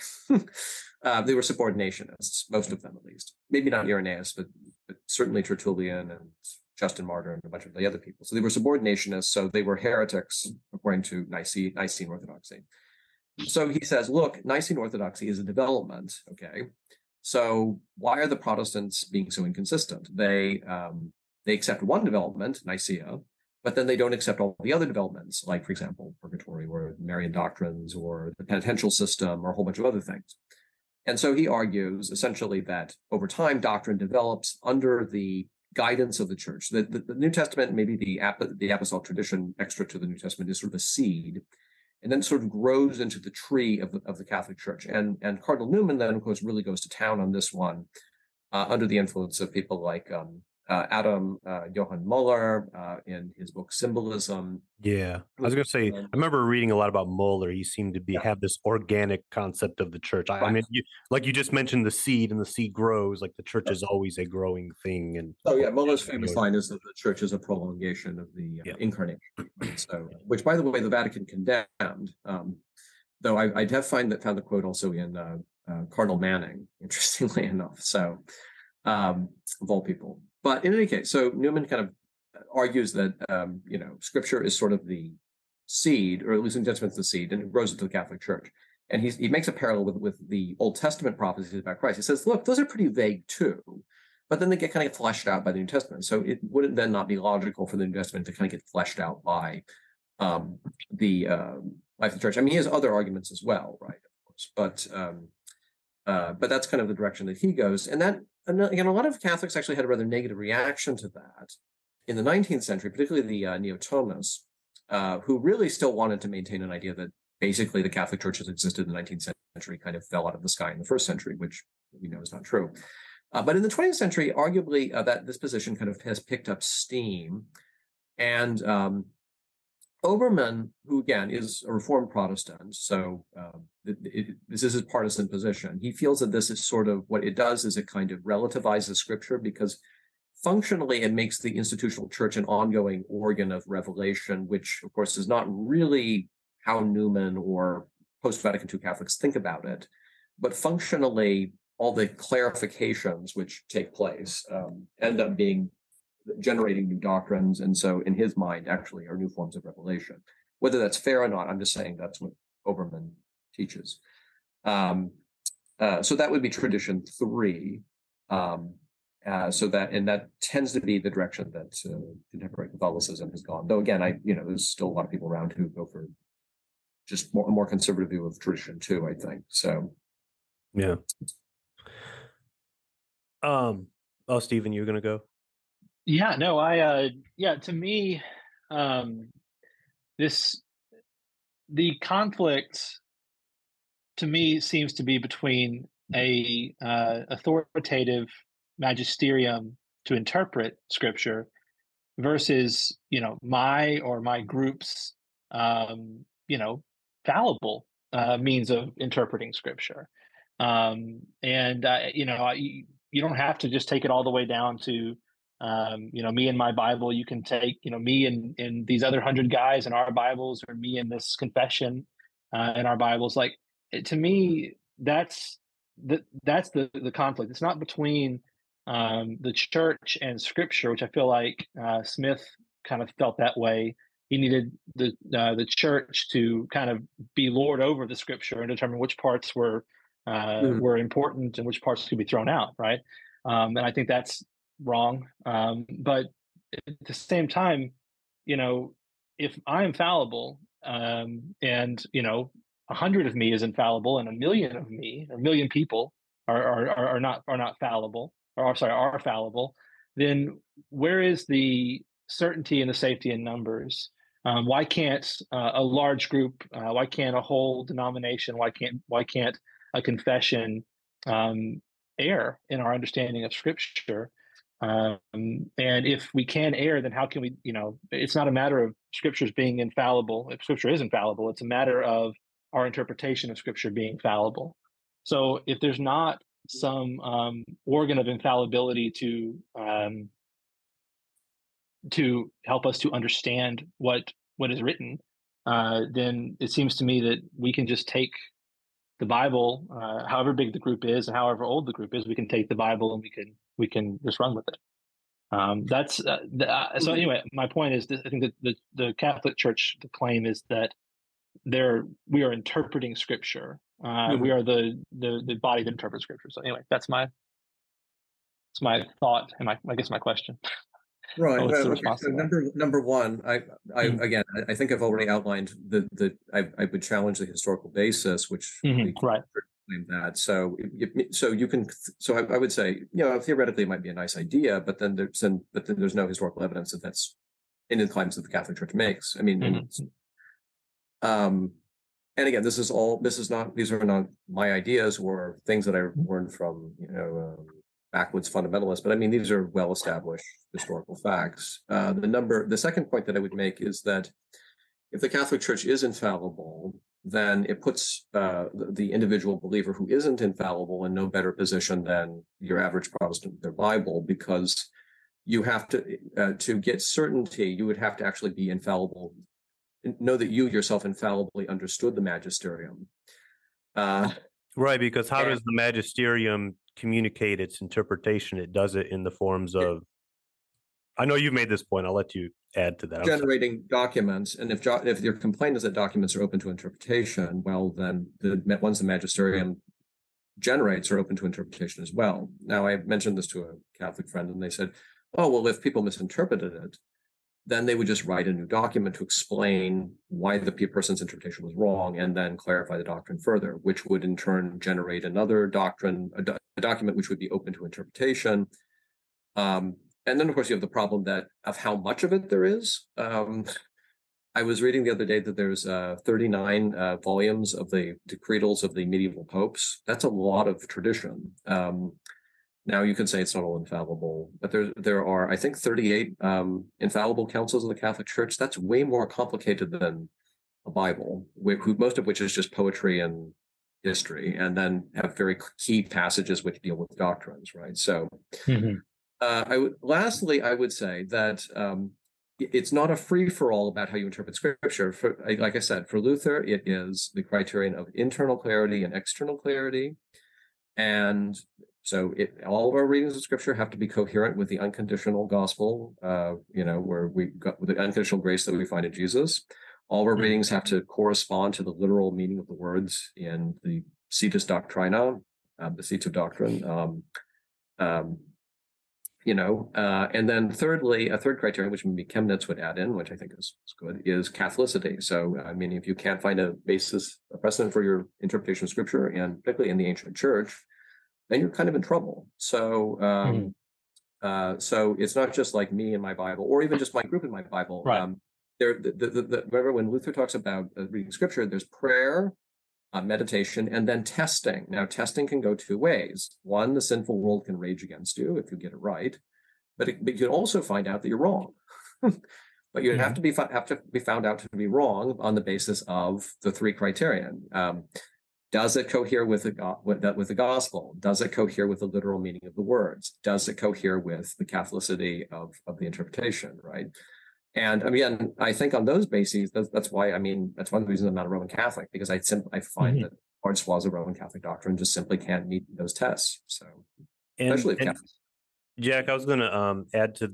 uh, they were subordinationists, most of them at least. Maybe not Irenaeus, but, but certainly Tertullian and Justin Martyr and a bunch of the other people. So they were subordinationists, so they were heretics according to Nicene, Nicene Orthodoxy. So he says, look, Nicene Orthodoxy is a development, okay? So why are the Protestants being so inconsistent? They um, they accept one development, Nicaea, but then they don't accept all the other developments, like, for example, purgatory or Marian doctrines or the penitential system or a whole bunch of other things. And so he argues essentially that over time, doctrine develops under the guidance of the church. The, the, the New Testament, maybe the, the apostolic tradition extra to the New Testament, is sort of a seed, and then sort of grows into the tree of the, of the Catholic Church. And, and Cardinal Newman then, of course, really goes to town on this one uh, under the influence of people like um, uh, Adam uh, Johann Muller uh, in his book Symbolism. Yeah, I was going to say, I remember reading a lot about Muller. He seemed to be Yeah. have this organic concept of the church. I, I Right. mean, you, like you just mentioned, the seed, and the seed grows. Like the church is always a growing thing. And Oh yeah, Muller's famous line is that the church is a prolongation of the uh, Yeah. incarnation. Right? So, which, by the way, the Vatican condemned. Um, though I, I have find that found the quote also in uh, uh, Cardinal Manning, interestingly enough. So, um, of all people. But in any case, so Newman kind of argues that um, you know Scripture is sort of the seed, or at least in New Testament's the seed, and it grows into the Catholic Church. And he's, he makes a parallel with, with the Old Testament prophecies about Christ. He says, look, those are pretty vague too, but then they get kind of fleshed out by the New Testament. So it wouldn't then not be logical for the New Testament to kind of get fleshed out by um, the uh, life of the church. I mean, he has other arguments as well, right? Of course, but um, uh, but that's kind of the direction that he goes. And that, and again, a lot of Catholics actually had a rather negative reaction to that in the nineteenth century, particularly the uh, Neo-Thomists, uh, who really still wanted to maintain an idea that basically the Catholic Church has existed in the nineteenth century, kind of fell out of the sky in the first century, which we know is not true. Uh, but in the twentieth century, arguably, uh, that this position kind of has picked up steam. And um, Obermann, who again is a Reformed Protestant, so uh, it, it, this is his partisan position. He feels that this is sort of what it does is it kind of relativizes scripture because functionally it makes the institutional church an ongoing organ of revelation, which of course is not really how Newman or post-Vatican two Catholics think about it. But functionally, all the clarifications which take place um, end up being generating new doctrines. And so in his mind, actually are new forms of revelation. Whether that's fair or not, I'm just saying that's what Oberman teaches. Um, uh, so that would be tradition three. Um, uh, so that, and that tends to be the direction that uh, contemporary Catholicism has gone. Though again, I, you know, there's still a lot of people around who go for just more, a more conservative view of tradition too, I think. So. Yeah. Um, oh, Stephen, you're going to go? Yeah, no, I, uh, yeah, to me, um, this, the conflict to me seems to be between a uh, authoritative magisterium to interpret scripture versus, you know, my or my group's, um, you know, fallible uh, means of interpreting scripture. Um, and, uh, you know, I, you don't have to just take it all the way down to, um, you know, me and my Bible. You can take, you know, me and, and these other hundred guys in our Bibles, or me and this confession uh, in our Bibles. Like, it, to me, that's the, that's the, the conflict. It's not between um, the church and scripture, which I feel like uh, Smith kind of felt that way. He needed the uh, the church to kind of be lord over the scripture and determine which parts were uh, Mhm. were important and which parts could be thrown out, right? Um, and I think that's wrong. Um, but at the same time, you know, if I'm fallible um, and, you know, a hundred of me is infallible and a million of me, or a million people are, are, are not are not fallible, or sorry, are fallible, then where is the certainty and the safety in numbers? Um, why can't uh, a large group? Uh, why can't a whole denomination? Why can't why can't a confession um, err in our understanding of Scripture? Um, and if we can err, then how can we? You know, it's not a matter of Scriptures being infallible. If Scripture is infallible, it's a matter of our interpretation of Scripture being fallible. So if there's not some um, organ of infallibility to um, to help us to understand what what is written, uh, then it seems to me that we can just take the Bible, uh, however big the group is and however old the group is, we can take the Bible and we can we can just run with it. Um, that's uh, the, uh, so. Anyway, my point is that I think that the the Catholic Church, the claim is that there we are interpreting Scripture. Uh, Mhm. We are the, the the body that interprets Scripture. So anyway, that's my that's my thought and my I guess my question. Right. Oh, what's Well, the okay. response So to that? number number one, I, I Mhm. again, I, I think I've already outlined the the I, I would challenge the historical basis, which Mhm. the Right. claim that. So it, so you can so I, I would say, you know, theoretically it might be a nice idea, but then there's and but then there's no historical evidence that that's any of the claims that the Catholic Church makes. I mean, and, Mhm. um, and again, this is all this is not these are not my ideas or things that I learned from you know. Um, backwoods fundamentalists, but I mean, these are well-established historical facts. Uh, the number, the second point that I would make is that if the Catholic Church is infallible, then it puts uh, the, the individual believer who isn't infallible in no better position than your average Protestant with their Bible, because you have to, uh, to get certainty, you would have to actually be infallible, know that you yourself infallibly understood the magisterium. Uh, Right, because how and- does the magisterium communicate its interpretation? It does it in the forms of, I know you've made this point, I'll let you add to that. I'm sorry. generating documents, and if jo- if your complaint is that documents are open to interpretation, well, then the ma- ones the magisterium generates are open to interpretation as well. Now, I mentioned this to a Catholic friend, and they said, "Oh, well, if people misinterpreted it, then they would just write a new document to explain why the pe- person's interpretation was wrong, and then clarify the doctrine further, which would in turn generate another doctrine, a, do- a document which would be open to interpretation." Um, and then, of course, you have the problem that of how much of it there is. Um, I was reading the other day that there's uh, thirty-nine uh, volumes of the decretals of the medieval popes. That's a lot of tradition. Um, now you could say it's not all infallible, but there there are, I think, thirty-eight um, infallible councils of the Catholic Church. That's way more complicated than a Bible, wh- who, most of which is just poetry and history, and then have very key passages which deal with doctrines, right? So, Mhm. uh, I would lastly, I would say that um, it's not a free for all about how you interpret Scripture. For, like I said, for Luther, it is the criterion of internal clarity and external clarity, and so it, all of our readings of Scripture have to be coherent with the unconditional gospel, uh, you know, where we got with the unconditional grace that we find in Jesus. All of our readings have to correspond to the literal meaning of the words in the Cetus Doctrina, uh, the seats of doctrine. Um, um, you know, uh, and then thirdly, a third criterion, which maybe Chemnitz would add in, which I think is, is good, is Catholicity. So, I mean, if you can't find a basis, a precedent for your interpretation of Scripture, and particularly in the ancient church, then you're kind of in trouble. So, um, Mhm. uh, so it's not just like me and my Bible, or even just my group in my Bible. Right. Um, there, the, the, the, the, remember when Luther talks about uh, reading Scripture, there's prayer, uh, meditation, and then testing. Now, testing can go two ways. One, the sinful world can rage against you if you get it right, but, it, but you can also find out that you're wrong. But you have Mhm. to be have to be found out to be wrong on the basis of the three criterion. Um, Does it cohere with the, go- with, the, with the gospel? Does it cohere with the literal meaning of the words? Does it cohere with the Catholicity of, of the interpretation, right? And again, I think on those bases, that's, that's why, I mean, that's one of the reasons I'm not a Roman Catholic, because I simply I find Mhm. that large swaths of Roman Catholic doctrine just simply can't meet those tests. So, And especially if and Catholics. Jack, I was going to um, add to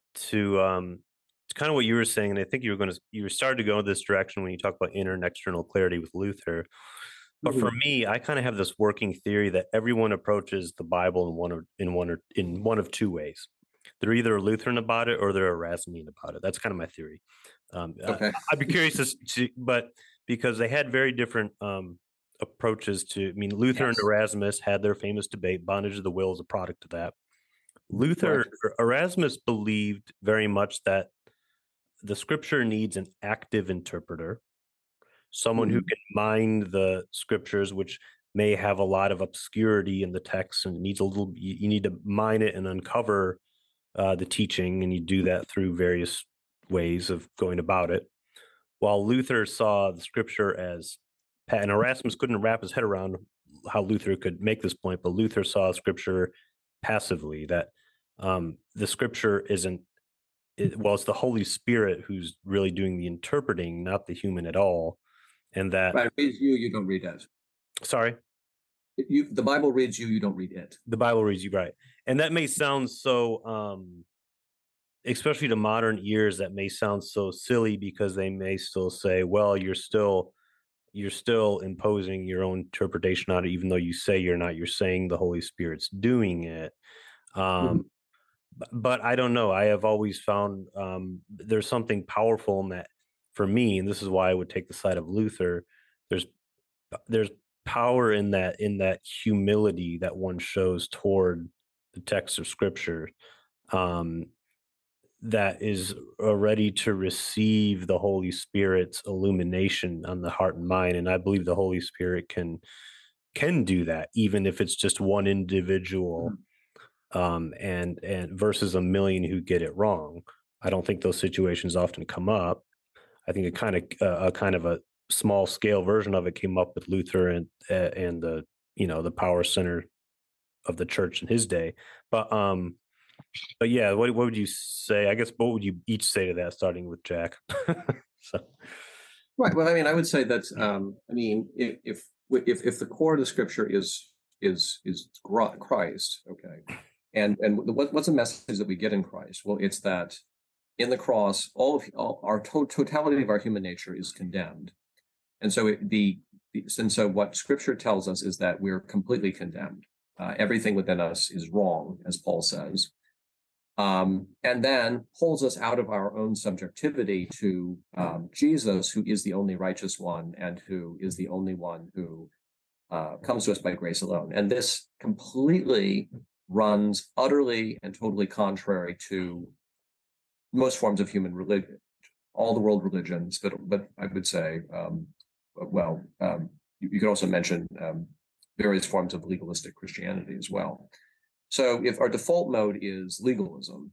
to um, to kind of what you were saying, and I think you were going to you were starting to go in this direction when you talk about inner and external clarity with Luther. But for Mhm. me, I kind of have this working theory that everyone approaches the Bible in one of in one or in one of two ways. They're either a Lutheran about it or they're a Erasmian about it. That's kind of my theory. Um, I, Okay. I'd be curious to, s- to, but because they had very different um, approaches to. I mean, Luther and Yes. Erasmus had their famous debate. Bondage of the will is a product of that. Luther, Correct. Erasmus believed very much that the Scripture needs an active interpreter, someone who Mhm. can mine the Scriptures, which may have a lot of obscurity in the text, and it needs a little. You, you need to mine it and uncover uh, the teaching, and you do that through various ways of going about it. While Luther saw the Scripture as, and Erasmus couldn't wrap his head around how Luther could make this point, but Luther saw Scripture passively, that um, the Scripture isn't. It, well, it's the Holy Spirit who's really doing the interpreting, not the human at all, and that. Right. It reads you, you don't read it. Sorry. You, the Bible reads you, you don't read it. The Bible reads you right, and that may sound so um especially to modern ears, that may sound so silly because they may still say, well, you're still you're still imposing your own interpretation on it, even though you say you're not. You're saying the Holy Spirit's doing it. Mhm. um b- but I don't know, I have always found um there's something powerful in that for me, and this is why I would take the side of Luther. there's there's power in that in that humility that one shows toward the text of Scripture, um, that is uh, ready to receive the Holy Spirit's illumination on the heart and mind. And I believe the Holy Spirit can can do that, even if it's just one individual, um, and and versus a million who get it wrong. I don't think those situations often come up. I think a kind of uh, a kind of a small scale version of it came up with Luther and uh, and the you know the power center of the church in his day. But um, but yeah, what what would you say? I guess what would you each say to that, starting with Jack? So, Right. Well, I mean, I would say that um, I mean, if if if if the core of the Scripture is is is Gro- Christ, okay, and and what, what's the message that we get in Christ? Well, it's that in the cross, all of all, our to- totality of our human nature is condemned, and so it, the and so what Scripture tells us is that we're completely condemned. Uh, everything within us is wrong, as Paul says, um, and then pulls us out of our own subjectivity to um, Jesus, who is the only righteous one and who is the only one who uh, comes to us by grace alone. And this completely runs utterly and totally contrary to most forms of human religion, all the world religions, but but I would say, um, well, um, you, you could also mention um, various forms of legalistic Christianity as well. So if our default mode is legalism,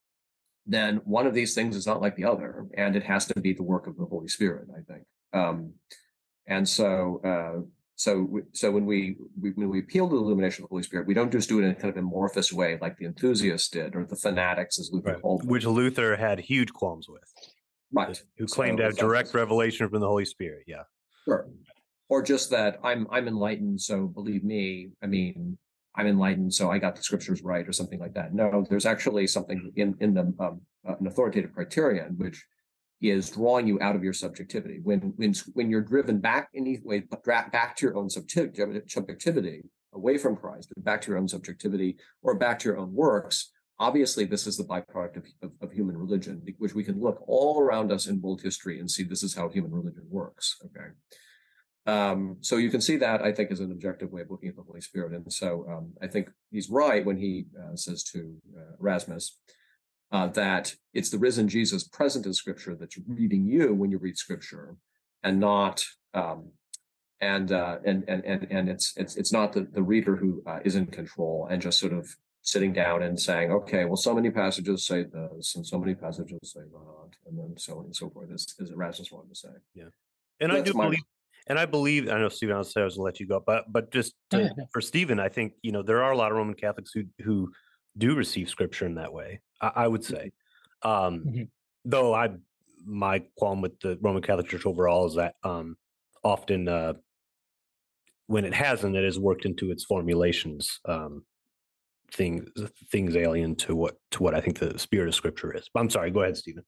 then one of these things is not like the other, and it has to be the work of the Holy Spirit, I think. Um, and so, uh, So, we, so when we, we when we appeal to the illumination of the Holy Spirit, we don't just do it in a kind of amorphous way like the enthusiasts did or the fanatics, as Luther Right. called them. Which Luther had huge qualms with. Right. Who claimed So to have it's not direct just- revelation from the Holy Spirit. Yeah. Sure. Or just that I'm I'm enlightened, so believe me. I mean, I'm enlightened, so I got the scriptures right, or something like that. No, there's actually something in in the um, uh, an authoritative criterion which is drawing you out of your subjectivity. When when when you're driven back in any way, but dra- back to your own subjectivity, subjectivity, away from Christ, but back to your own subjectivity or back to your own works. Obviously, this is the byproduct of, of, of human religion, which we can look all around us in world history and see this is how human religion works. Okay. Um, so you can see that, I think, is an objective way of looking at the Holy Spirit. And so um, I think he's right when he uh, says to uh, Erasmus uh, that it's the risen Jesus present in Scripture that's reading you when you read Scripture, and not um, and, uh, and and and and it's it's it's not the, the reader who uh, is in control and just sort of sitting down and saying, okay, well, so many passages say this, and so many passages say that, and then so on and so forth, as, as Erasmus wanted to say. Yeah, and So I that's do my- believe. And I believe, I know Stephen, I'll say I was gonna let you go, but but just Oh, to, yeah, yeah. for Stephen, I think, you know, there are a lot of Roman Catholics who who do receive scripture in that way. I, I would say, um, Mhm. though I my qualm with the Roman Catholic Church overall is that um, often uh, when it hasn't, it has worked into its formulations um, things things alien to what to what I think the spirit of Scripture is. But I'm sorry, go ahead, Stephen.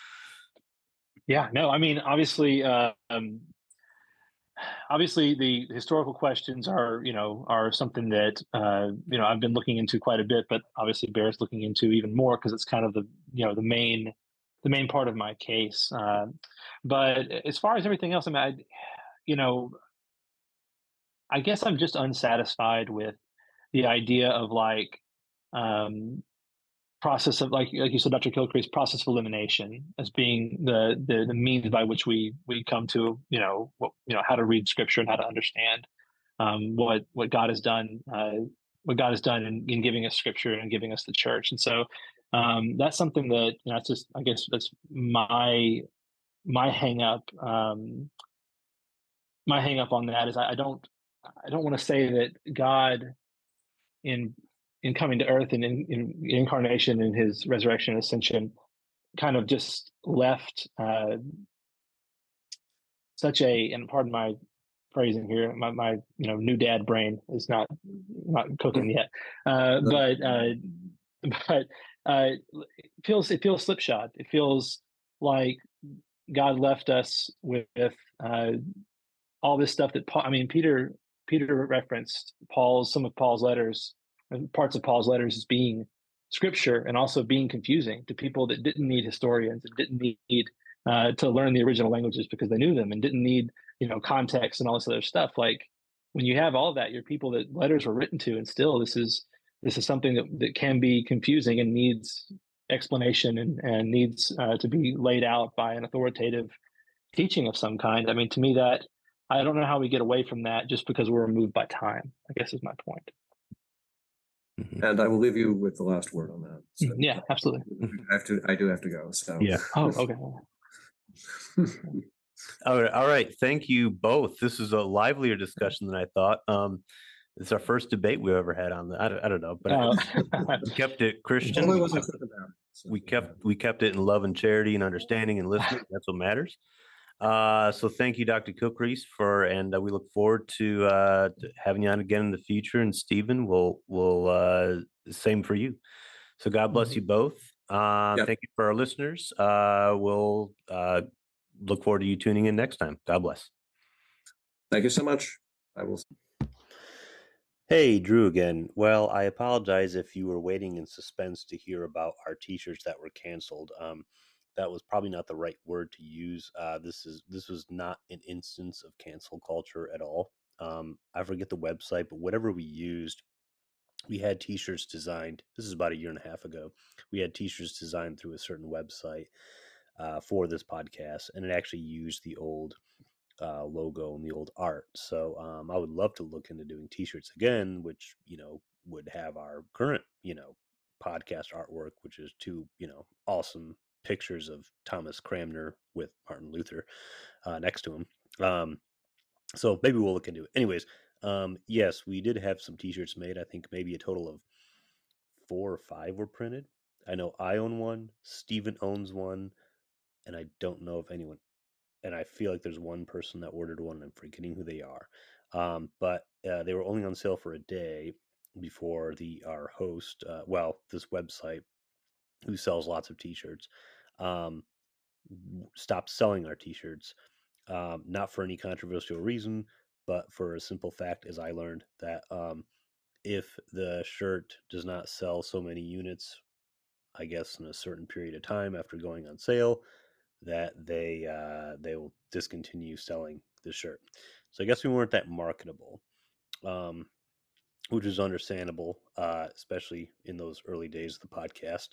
Yeah, no, I mean, obviously, uh, um, obviously, the historical questions are, you know, are something that uh, you know I've been looking into quite a bit, but obviously Bear's looking into even more because it's kind of the you know the main the main part of my case. Uh, but as far as everything else, I mean, I, you know, I guess I'm just unsatisfied with the idea of like um, process of like like you said, Doctor Kilcrease, process of elimination as being the, the the means by which we we come to you know what you know how to read Scripture and how to understand um, what what God has done uh, what God has done in, in giving us Scripture and giving us the Church, and so um, that's something that you know, that's just I guess that's my my hang up um, my hang up on that is I, I don't I don't want to say that God in in coming to earth and in, in incarnation and his resurrection and ascension kind of just left uh, such a and pardon my phrasing here my, my you know new dad brain is not not cooking yet uh, but uh, but uh, it feels it feels slipshod. It feels like God left us with uh, all this stuff that Paul, I mean Peter Peter referenced Paul's some of Paul's letters and parts of Paul's letters as being scripture and also being confusing to people that didn't need historians and didn't need uh, to learn the original languages because they knew them and didn't need you know context and all this other stuff. Like when you have all that, you're people that letters were written to, and still this is this is something that, that can be confusing and needs explanation and, and needs uh, to be laid out by an authoritative teaching of some kind. I mean, to me, that I don't know how we get away from that just because we're removed by time, I guess is my point. And I will leave you with the last word on that. So, Yeah, absolutely. I have to. I do have to go. So Yeah. Oh, okay. All right, all right. Thank you both. This is a livelier discussion than I thought. Um, it's our first debate we've ever had on the. I don't, I don't know, but Uh, we kept it Christian. Only We wasn't kept, thinking about it, so, we kept we kept it in love and charity and understanding and listening. That's what matters. Uh, so thank you, Doctor Kilcrease, for and uh, we look forward to, uh, to having you on again in the future. And Stephen, will will uh, same for you. So God bless you both. Uh, Yep. Thank you for our listeners. Uh, we'll uh, look forward to you tuning in next time. God bless. Thank you so much. I will. Hey, Drew again. Well, I apologize if you were waiting in suspense to hear about our t-shirts that were canceled. Um, that was probably not the right word to use. Uh, this is this was not an instance of cancel culture at all. Um, I forget the website, but whatever we used, we had t-shirts designed. This is about a year and a half ago. We had t-shirts designed through a certain website uh, for this podcast, and it actually used the old uh, logo and the old art. So um, I would love to look into doing t-shirts again, which, you know, would have our current, you know, podcast artwork, which is two, you know, awesome pictures of Thomas Cranmer with Martin Luther uh, next to him. Um, So maybe we'll look into it. Anyways, um, yes, we did have some T-shirts made. I think maybe a total of four or five were printed. I know I own one. Steven owns one, and I don't know if anyone. And I feel like there's one person that ordered one. And I'm forgetting who they are. Um, but uh, they were only on sale for a day before the our host, uh, well, this website who sells lots of T-shirts, um, w- stopped selling our T-shirts. Um, not for any controversial reason, but for a simple fact, as I learned that um, if the shirt does not sell so many units, I guess in a certain period of time after going on sale, that they uh, they will discontinue selling the shirt. So I guess we weren't that marketable, um, which is understandable, uh, especially in those early days of the podcast,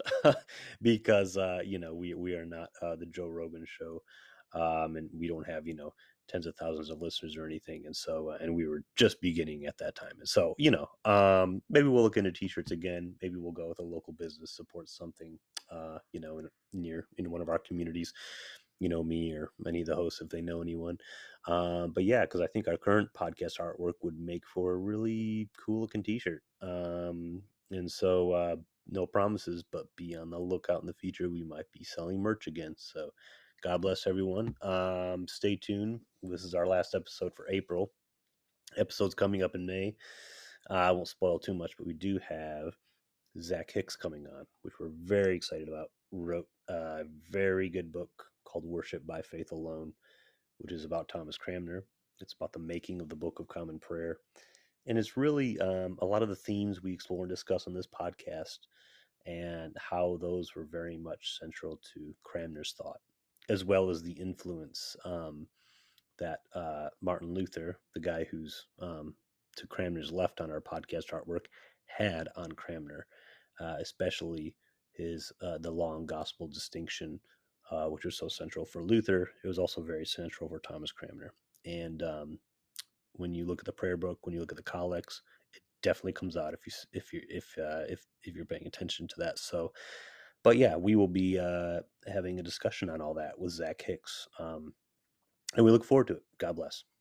because uh, you know we we are not uh, the Joe Rogan show, um, and we don't have you know tens of thousands of listeners or anything, and so uh, and we were just beginning at that time, and so you know um, maybe we'll look into T-shirts again. Maybe we'll go with a local business, support something, uh, you know, in, near in one of our communities. You know, me or any of the hosts if they know anyone. Um, but yeah, because I think our current podcast artwork would make for a really cool looking T-shirt. Um, and so, uh, no promises, but be on the lookout in the future. We might be selling merch again. So, God bless everyone. Um, stay tuned. This is our last episode for April. Episodes coming up in May. Uh, I won't spoil too much, but we do have Zach Hicks coming on, which we're very excited about. Wrote a very good book called Worship by Faith Alone, which is about Thomas Cranmer. It's about the making of the Book of Common Prayer. And it's really um, a lot of the themes we explore and discuss on this podcast and how those were very much central to Cranmer's thought, as well as the influence um, that uh, Martin Luther, the guy who's um, to Cranmer's left on our podcast artwork, had on Cranmer, uh, especially his uh, the law and gospel distinction, uh, which was so central for Luther. It was also very central for Thomas Cranmer. And um, when you look at the prayer book, when you look at the collects, it definitely comes out if you if you if uh, if if you're paying attention to that. So, but yeah, we will be uh, having a discussion on all that with Zach Hicks, um, and we look forward to it. God bless.